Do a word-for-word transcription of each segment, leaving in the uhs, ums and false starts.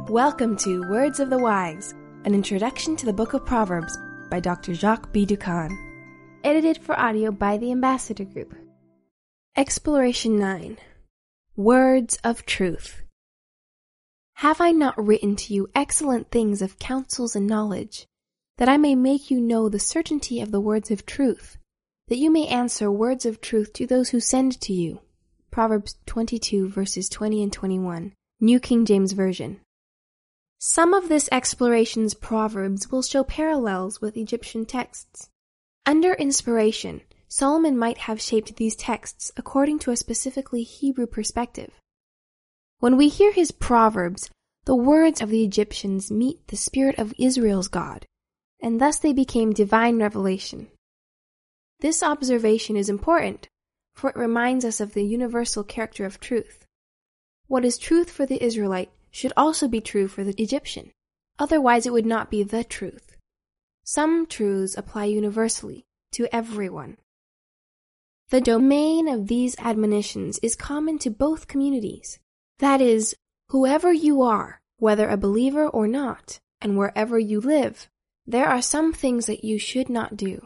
Welcome to Words of the Wise, an introduction to the Book of Proverbs by Doctor Jacques B. Ducan. Edited for audio by the Ambassador Group. Exploration nine. Words of Truth. Have I not written to you excellent things of counsels and knowledge, that I may make you know the certainty of the words of truth, that you may answer words of truth to those who send to you? Proverbs twenty-two, verses twenty and twenty-one, New King James Version. Some of this exploration's proverbs will show parallels with Egyptian texts. Under inspiration, Solomon might have shaped these texts according to a specifically Hebrew perspective. When we hear his proverbs, the words of the Egyptians meet the spirit of Israel's God, and thus they became divine revelation. This observation is important, for it reminds us of the universal character of truth. What is truth for the Israelite should also be true for the Egyptian. Otherwise it would not be the truth. Some truths apply universally to everyone. The domain of these admonitions is common to both communities. That is, whoever you are, whether a believer or not, and wherever you live, there are some things that you should not do.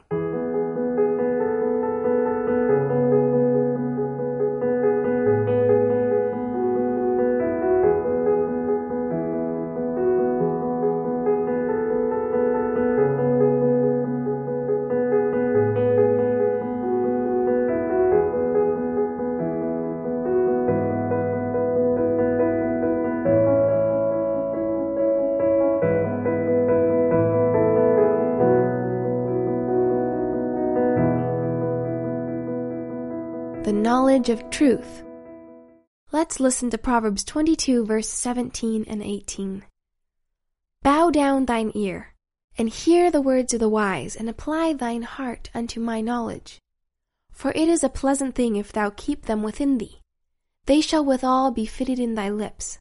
The knowledge of truth. Let's listen to Proverbs twenty-two, verse seventeen and eighteen. Bow down thine ear, and hear the words of the wise, and apply thine heart unto my knowledge. For it is a pleasant thing if thou keep them within thee. They shall withal be fitted in thy lips.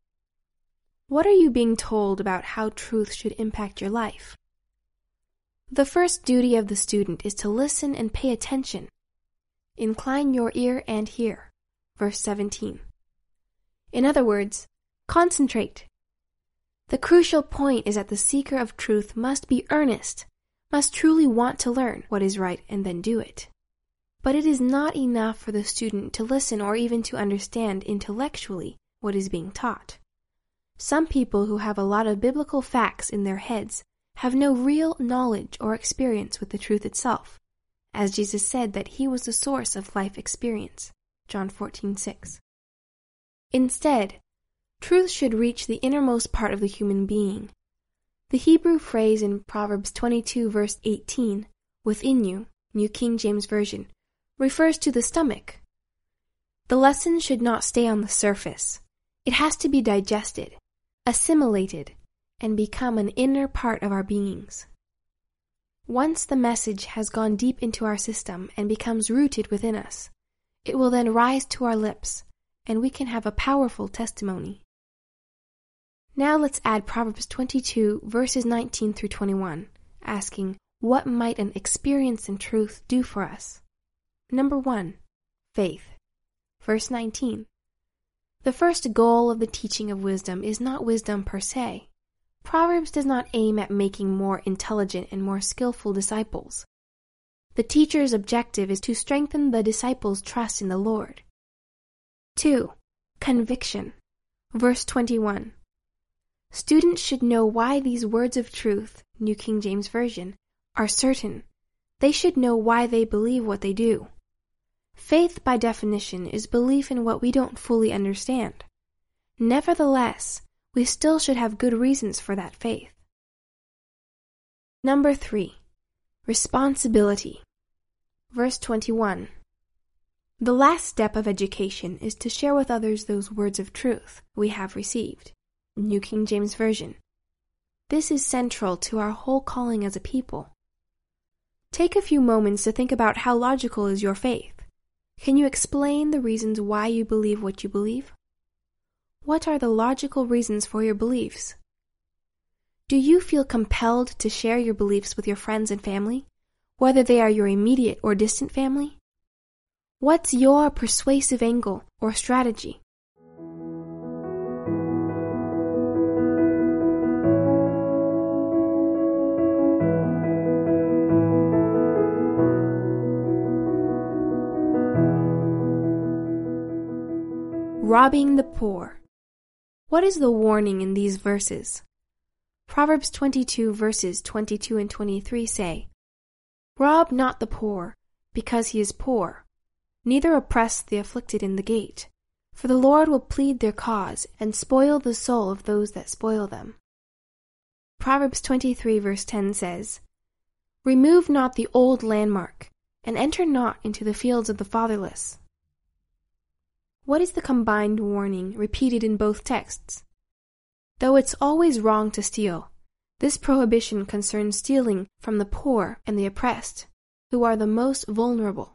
What are you being told about how truth should impact your life? The first duty of the student is to listen and pay attention. Incline your ear and hear. Verse seventeen. In other words, concentrate. The crucial point is that the seeker of truth must be earnest, must truly want to learn what is right and then do it. But it is not enough for the student to listen or even to understand intellectually what is being taught. Some people who have a lot of biblical facts in their heads have no real knowledge or experience with the truth itself, as Jesus said that he was the source of life experience, John fourteen six. Instead, truth should reach the innermost part of the human being. The Hebrew phrase in Proverbs twenty-two, verse eighteen, within you, New King James Version, refers to the stomach. The lesson should not stay on the surface. It has to be digested, assimilated, and become an inner part of our beings. Once the message has gone deep into our system and becomes rooted within us, it will then rise to our lips, and we can have a powerful testimony. Now let's add Proverbs twenty-two, verses nineteen through twenty-one, asking, what might an experience in truth do for us? Number one, faith. Verse nineteen. The first goal of the teaching of wisdom is not wisdom per se. Proverbs does not aim at making more intelligent and more skillful disciples. The teacher's objective is to strengthen the disciples' trust in the Lord. Two, conviction. Verse twenty-one. Students should know why these words of truth, New King James Version, are certain. They should know why they believe what they do. Faith, by definition, is belief in what we don't fully understand. Nevertheless, we still should have good reasons for that faith. Number three, responsibility. Verse twenty-one. The last step of education is to share with others those words of truth we have received. New King James Version. This is central to our whole calling as a people. Take a few moments to think about how logical is your faith. Can you explain the reasons why you believe what you believe? What are the logical reasons for your beliefs? Do you feel compelled to share your beliefs with your friends and family, whether they are your immediate or distant family? What's your persuasive angle or strategy? robbing the poor. What is the warning in these verses? Proverbs twenty-two verses twenty-two and twenty-three say, "Rob not the poor, because he is poor, neither oppress the afflicted in the gate, for the Lord will plead their cause and spoil the soul of those that spoil them." Proverbs twenty-three verse ten says, "Remove not the old landmark, and enter not into the fields of the fatherless." What is the combined warning repeated in both texts? Though it's always wrong to steal, this prohibition concerns stealing from the poor and the oppressed, who are the most vulnerable.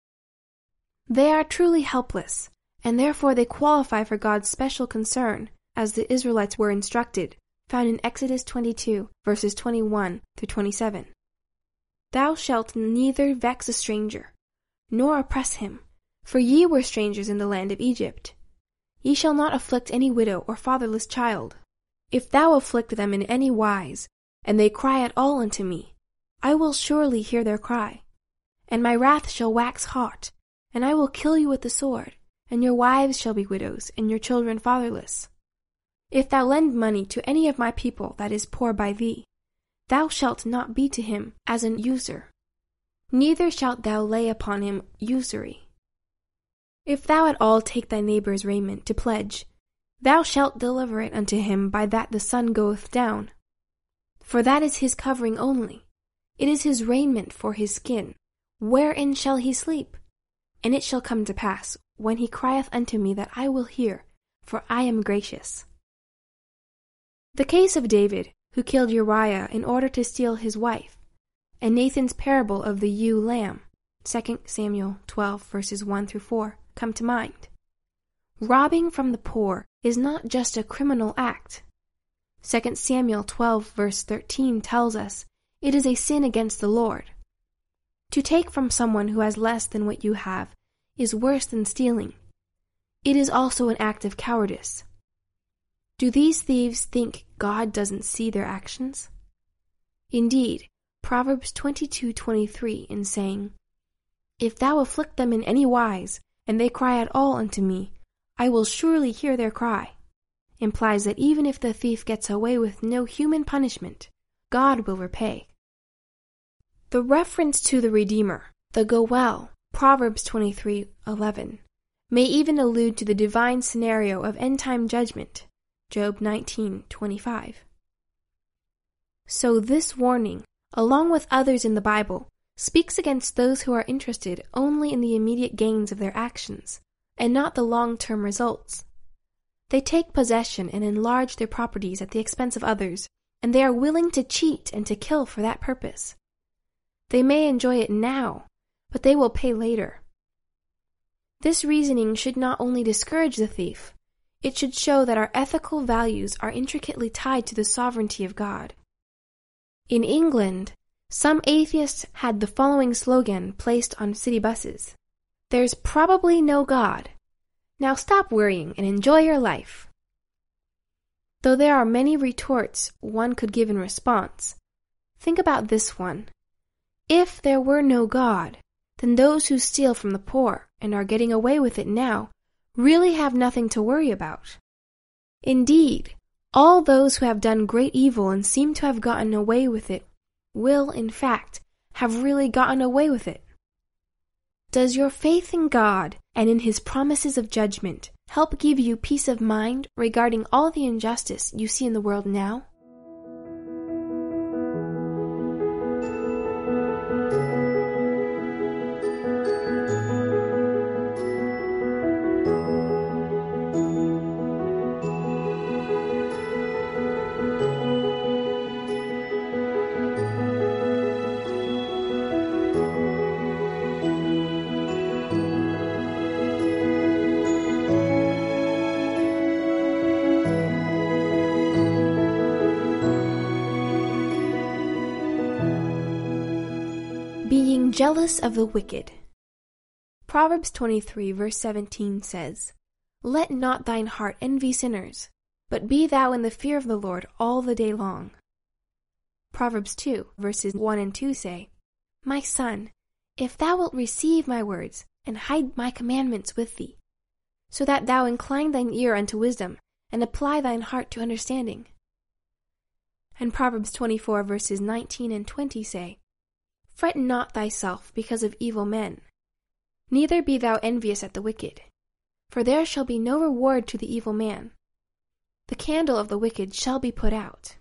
They are truly helpless, and therefore they qualify for God's special concern, as the Israelites were instructed, found in Exodus twenty-two, verses twenty-one through twenty-seven. "Thou shalt neither vex a stranger, nor oppress him, for ye were strangers in the land of Egypt. Ye shall not afflict any widow or fatherless child. If thou afflict them in any wise, and they cry at all unto me, I will surely hear their cry. And my wrath shall wax hot, and I will kill you with the sword, and your wives shall be widows, and your children fatherless. If thou lend money to any of my people that is poor by thee, thou shalt not be to him as an usurer, neither shalt thou lay upon him usury. If thou at all take thy neighbor's raiment to pledge, thou shalt deliver it unto him by that the sun goeth down. For that is his covering only, it is his raiment for his skin. Wherein shall he sleep? And it shall come to pass, when he crieth unto me, that I will hear, for I am gracious." The case of David, who killed Uriah in order to steal his wife, and Nathan's parable of the ewe lamb, Second Samuel twelve verses one through four, come to mind. Robbing from the poor is not just a criminal act. Second Samuel twelve verse thirteen tells us it is a sin against the Lord. To take from someone who has less than what you have is worse than stealing. It is also an act of cowardice. Do these thieves think God doesn't see their actions? Indeed, Proverbs twenty-two twenty-three in saying, "If thou afflict them in any wise, and they cry at all unto me, I will surely hear their cry," implies that even if the thief gets away with no human punishment, God will repay. The reference to the Redeemer, the Goel, Proverbs twenty-three eleven, may even allude to the divine scenario of end-time judgment, Job nineteen twenty-five. So this warning, along with others in the Bible, speaks against those who are interested only in the immediate gains of their actions, and not the long-term results. They take possession and enlarge their properties at the expense of others, and they are willing to cheat and to kill for that purpose. They may enjoy it now, but they will pay later. This reasoning should not only discourage the thief, it should show that our ethical values are intricately tied to the sovereignty of God. In England, some atheists had the following slogan placed on city buses: "There's probably no God. Now stop worrying and enjoy your life." Though there are many retorts one could give in response, think about this one. If there were no God, then those who steal from the poor and are getting away with it now really have nothing to worry about. Indeed, all those who have done great evil and seem to have gotten away with it will, in fact, have really gotten away with it. Does your faith in God and in His promises of judgment help give you peace of mind regarding all the injustice you see in the world now? Being jealous of the wicked. Proverbs twenty-three verse seventeen says, "Let not thine heart envy sinners, but be thou in the fear of the Lord all the day long." Proverbs two verses one and two say, "My son, if thou wilt receive my words, and hide my commandments with thee, so that thou incline thine ear unto wisdom, and apply thine heart to understanding. And Proverbs twenty-four verses nineteen and twenty say, Fret not thyself because of evil men, neither be thou envious at the wicked, for there shall be no reward to the evil man. The candle of the wicked shall be put out.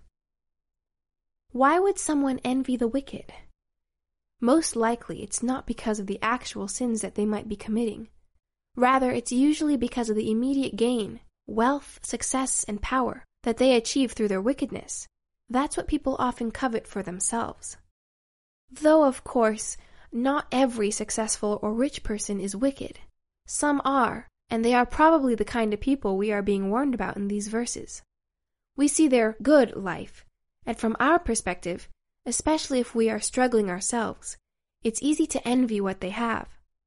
Why would someone envy the wicked? Most likely it's not because of the actual sins that they might be committing. Rather, it's usually because of the immediate gain, wealth, success, and power that they achieve through their wickedness. That's what people often covet for themselves. Though, of course, not every successful or rich person is wicked. Some are, and they are probably the kind of people we are being warned about in these verses. We see their good life, and from our perspective, especially if we are struggling ourselves, it's easy to envy what they have.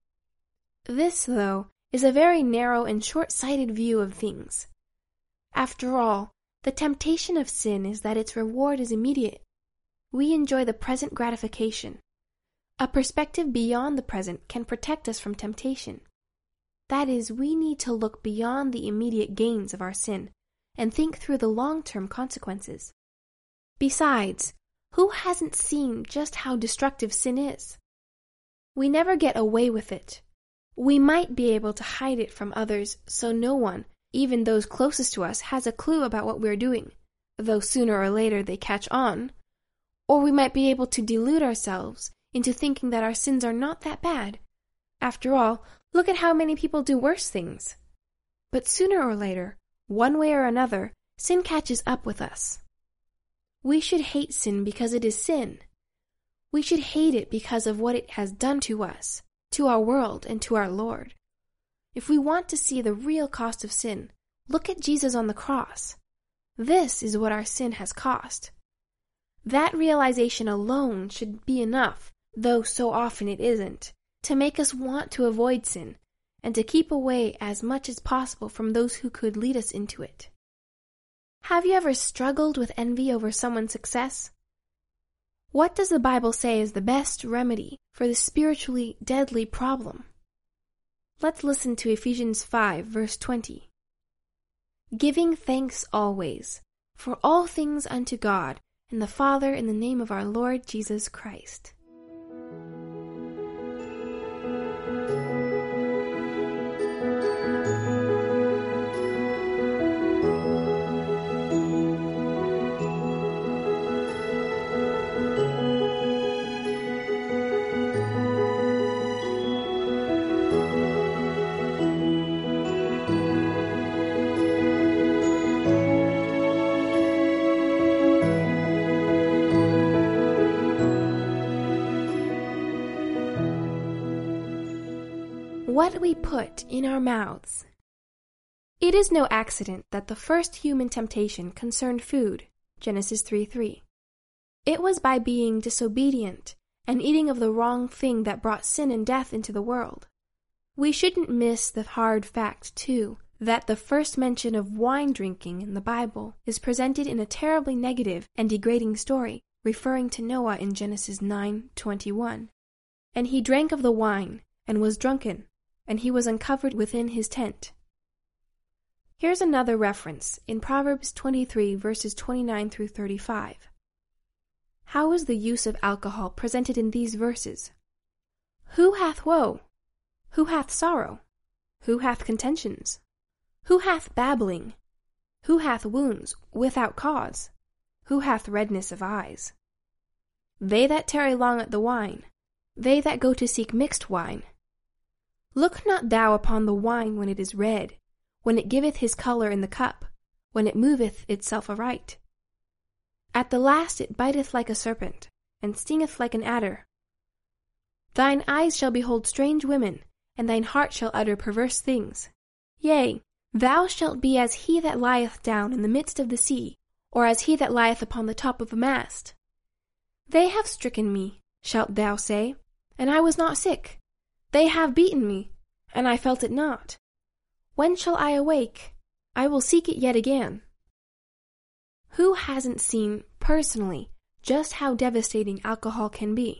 This, though, is a very narrow and short-sighted view of things. After all, the temptation of sin is that its reward is immediate. We enjoy the present gratification. A perspective beyond the present can protect us from temptation. That is, we need to look beyond the immediate gains of our sin and think through the long-term consequences. Besides, who hasn't seen just how destructive sin is? We never get away with it. We might be able to hide it from others so no one, even those closest to us, has a clue about what we're doing, though sooner or later they catch on. Or we might be able to delude ourselves into thinking that our sins are not that bad. After all, look at how many people do worse things. But sooner or later, one way or another, sin catches up with us. We should hate sin because it is sin. We should hate it because of what it has done to us, to our world, and to our Lord. If we want to see the real cost of sin, look at Jesus on the cross. This is what our sin has cost. That realization alone should be enough, though so often it isn't, to make us want to avoid sin and to keep away as much as possible from those who could lead us into it. Have you ever struggled with envy over someone's success? What does the Bible say is the best remedy for this spiritually deadly problem? Let's listen to Ephesians five, verse twenty. Giving thanks always, for all things unto God and the Father in the name of our Lord Jesus Christ. What we put in our mouths. It is no accident that the first human temptation concerned food, Genesis three three. It was by being disobedient and eating of the wrong thing that brought sin and death into the world. We shouldn't miss the hard fact, too, that the first mention of wine drinking in the Bible is presented in a terribly negative and degrading story, referring to Noah in Genesis nine twenty-one. And he drank of the wine, and was drunken, and he was uncovered within his tent. Here's another reference in Proverbs twenty-three, verses twenty-nine through thirty-five. How is the use of alcohol presented in these verses? Who hath woe? Who hath sorrow? Who hath contentions? Who hath babbling? Who hath wounds without cause? Who hath redness of eyes? They that tarry long at the wine, they that go to seek mixed wine. Look not thou upon the wine when it is red, when it giveth his colour in the cup, when it moveth itself aright. At the last it biteth like a serpent, and stingeth like an adder. Thine eyes shall behold strange women, and thine heart shall utter perverse things. Yea, thou shalt be as he that lieth down in the midst of the sea, or as he that lieth upon the top of a mast. They have stricken me, shalt thou say, and I was not sick. They have beaten me, and I felt it not. When shall I awake? I will seek it yet again. Who hasn't seen, personally, just how devastating alcohol can be?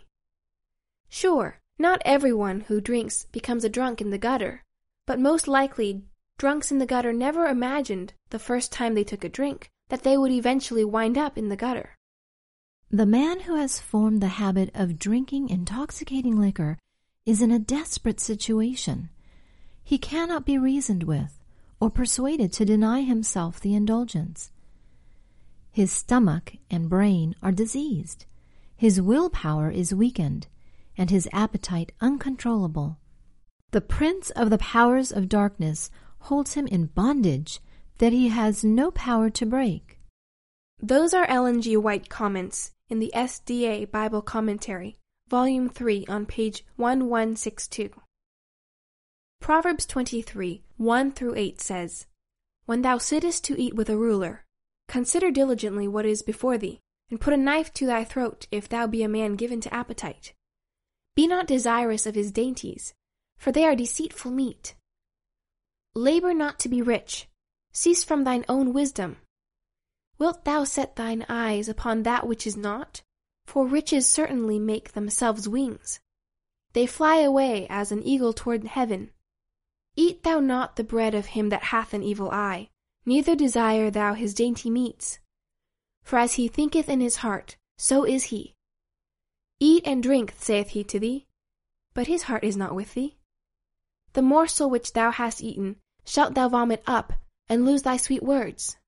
Sure, not everyone who drinks becomes a drunk in the gutter, but most likely Drunks in the gutter never imagined, the first time they took a drink, that they would eventually wind up in the gutter. The man who has formed the habit of drinking intoxicating liquor is in a desperate situation. He cannot be reasoned with or persuaded to deny himself the indulgence. His stomach and brain are diseased, his willpower is weakened, and his appetite uncontrollable. The prince of the powers of darkness holds him in bondage that he has no power to break. Those are Ellen G. White comments in the S D A Bible Commentary, Volume three, on page eleven sixty-two. Proverbs twenty-three, one through eight says, When thou sittest to eat with a ruler, consider diligently what is before thee, and put a knife to thy throat if thou be a man given to appetite. Be not desirous of his dainties, for they are deceitful meat. Labor not to be rich, cease from thine own wisdom. Wilt thou set thine eyes upon that which is not? For riches certainly make themselves wings. They fly away as an eagle toward heaven. Eat thou not the bread of him that hath an evil eye, neither desire thou his dainty meats. For as he thinketh in his heart, so is he. Eat and drink, saith he to thee, but his heart is not with thee. The morsel which thou hast eaten shalt thou vomit up, and lose thy sweet words.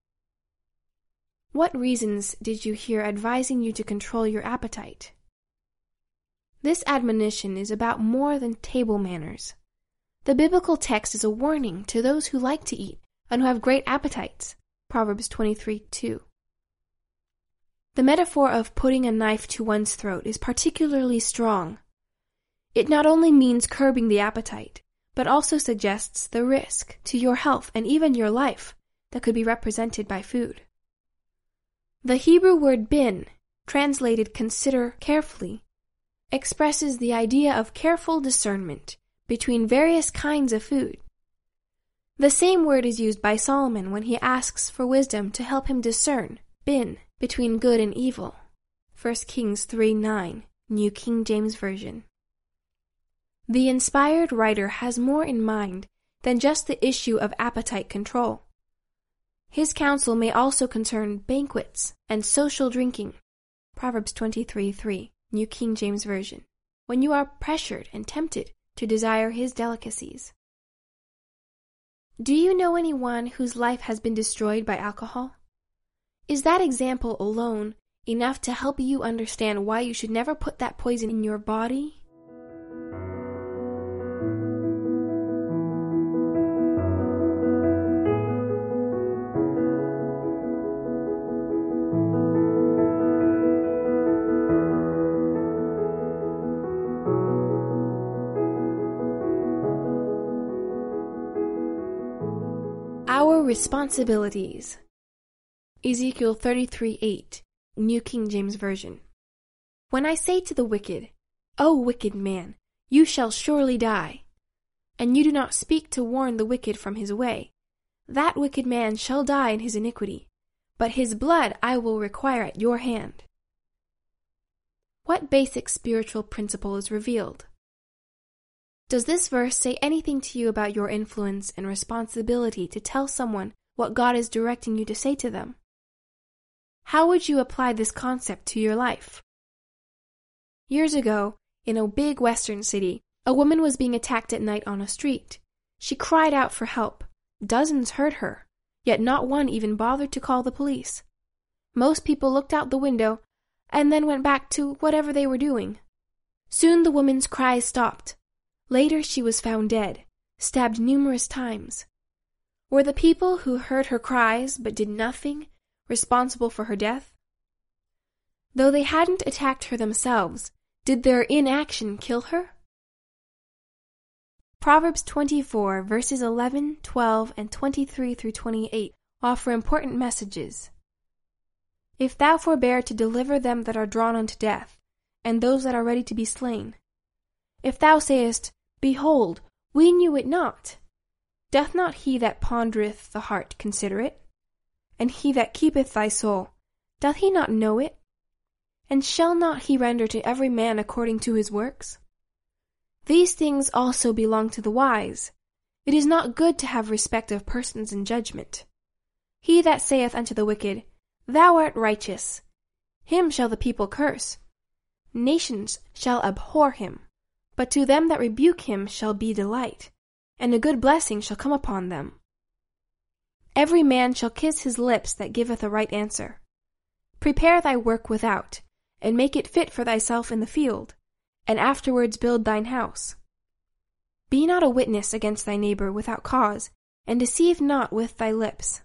What reasons did you hear advising you to control your appetite? This admonition is about more than table manners. The biblical text is a warning to those who like to eat and who have great appetites. Proverbs twenty-three, two. The metaphor of putting a knife to one's throat is particularly strong. It not only means curbing the appetite, but also suggests the risk to your health and even your life that could be represented by food. The Hebrew word bin, translated consider carefully, expresses the idea of careful discernment between various kinds of food. The same word is used by Solomon when he asks for wisdom to help him discern, bin, between good and evil. First Kings three nine, New King James Version. The inspired writer has more in mind than just the issue of appetite control. His counsel may also concern banquets and social drinking. Proverbs twenty-three three, New King James Version. When you are pressured and tempted to desire his delicacies. Do you know anyone whose life has been destroyed by alcohol? Is that example alone enough to help you understand why you should never put that poison in your body? Our responsibilities. Ezekiel thirty-three eight, New King James Version. When I say to the wicked, O wicked man, you shall surely die, and you do not speak to warn the wicked from his way, that wicked man shall die in his iniquity, but his blood I will require at your hand. What basic spiritual principle is revealed? Does this verse say anything to you about your influence and responsibility to tell someone what God is directing you to say to them? How would you apply this concept to your life? Years ago, in a big western city, a woman was being attacked at night on a street. She cried out for help. Dozens heard her, yet not one even bothered to call the police. Most people looked out the window and then went back to whatever they were doing. Soon the woman's cries stopped. Later she was found dead, stabbed numerous times. Were the people who heard her cries but did nothing responsible for her death? Though they hadn't attacked her themselves, did their inaction kill her? Proverbs twenty-four, verses eleven, twelve, and twenty-three through twenty-eight offer important messages. If thou forbear to deliver them that are drawn unto death, and those that are ready to be slain, if thou sayest, Behold, we knew it not, doth not he that pondereth the heart consider it? And he that keepeth thy soul, doth he not know it? And shall not he render to every man according to his works? These things also belong to the wise, It is not good to have respect of persons in judgment. He that saith unto the wicked, Thou art righteous, him shall the people curse. Nations shall abhor him, but to them that rebuke him shall be delight, and a good blessing shall come upon them. Every man shall kiss his lips that giveth a right answer. Prepare thy work without, and make it fit for thyself in the field, and afterwards build thine house. Be not a witness against thy neighbor without cause, and deceive not with thy lips.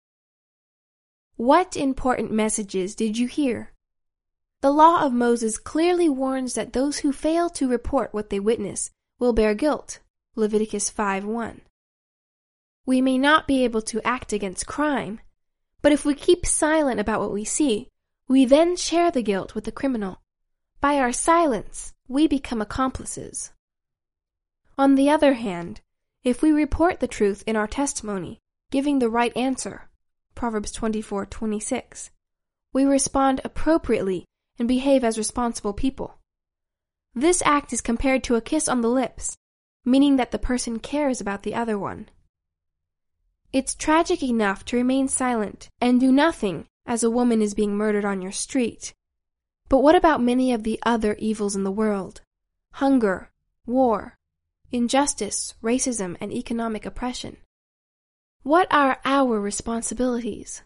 What important messages did you hear? The law of Moses clearly warns that those who fail to report what they witness will bear guilt. Leviticus five one. We may not be able to act against crime, but if we keep silent about what we see, we then share the guilt with the criminal. By our silence, we become accomplices. On the other hand, if we report the truth in our testimony, giving the right answer, Proverbs twenty-four twenty-six, we respond appropriately and behave as responsible people. This act is compared to a kiss on the lips, meaning that the person cares about the other one. It's tragic enough to remain silent and do nothing as a woman is being murdered on your street. But what about many of the other evils in the world? Hunger, war, injustice, racism, and economic oppression. What are our responsibilities?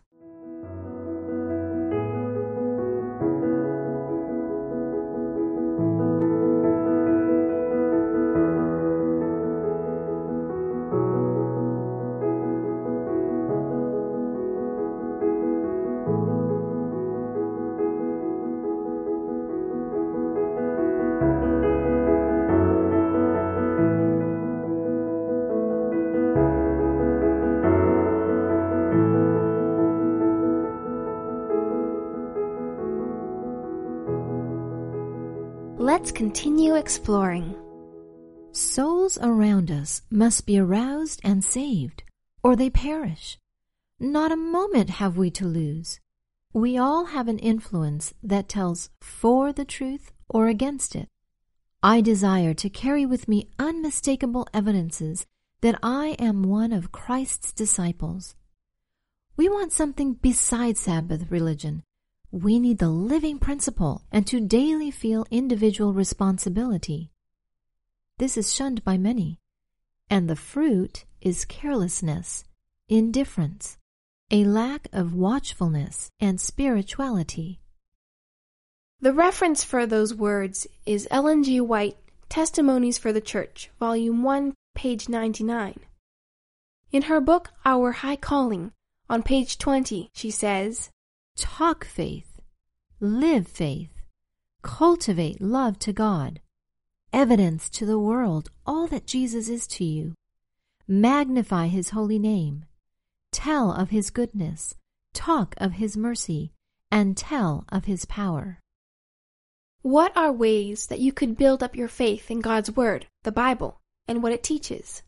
Let's continue exploring. Souls around us must be aroused and saved, or they perish. Not a moment have we to lose. We all have an influence that tells for the truth or against it. I desire to carry with me unmistakable evidences that I am one of Christ's disciples. We want something besides Sabbath religion. We need the living principle and to daily feel individual responsibility. This is shunned by many, and the fruit is carelessness, indifference, a lack of watchfulness and spirituality. The reference for those words is Ellen G. White, Testimonies for the Church, Volume one, page ninety-nine. In her book, Our High Calling, on page twenty, she says, Talk faith, live faith, cultivate love to God, evidence to the world all that Jesus is to you, magnify His holy name, tell of His goodness, talk of His mercy, and tell of His power. What are ways that you could build up your faith in God's Word, the Bible, and what it teaches?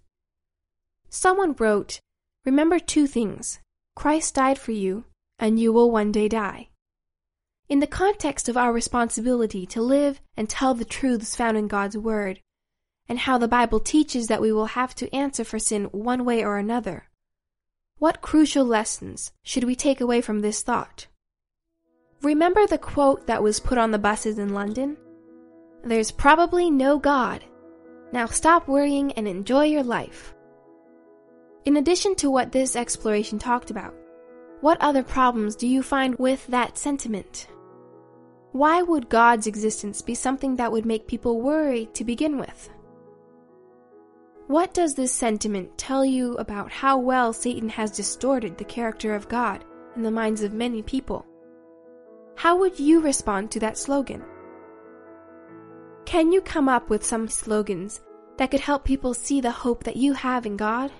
Someone wrote, Remember two things. Christ died for you, and you will one day die. In the context of our responsibility to live and tell the truths found in God's Word, and how the Bible teaches that we will have to answer for sin one way or another, what crucial lessons should we take away from this thought? Remember the quote that was put on the buses in London? There's probably no God. Now stop worrying and enjoy your life. In addition to what this exploration talked about, what other problems do you find with that sentiment? Why would God's existence be something that would make people worry to begin with? What does this sentiment tell you about how well Satan has distorted the character of God in the minds of many people? How would you respond to that slogan? Can you come up with some slogans that could help people see the hope that you have in God?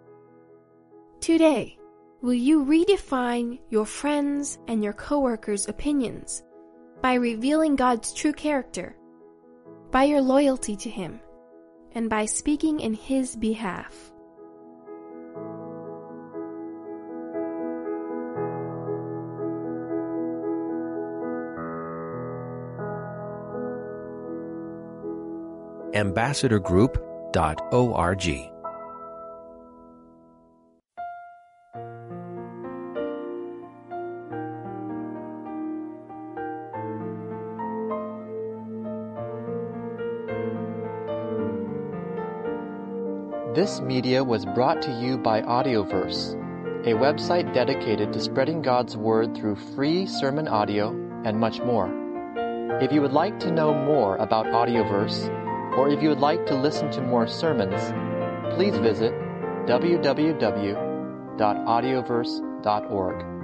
Today, will you redefine your friends' and your coworkers' opinions by revealing God's true character, by your loyalty to Him, and by speaking in His behalf? ambassador group dot org This media was brought to you by Audioverse, a website dedicated to spreading God's Word through free sermon audio and much more. If you would like to know more about Audioverse, or if you would like to listen to more sermons, please visit w w w dot audioverse dot org.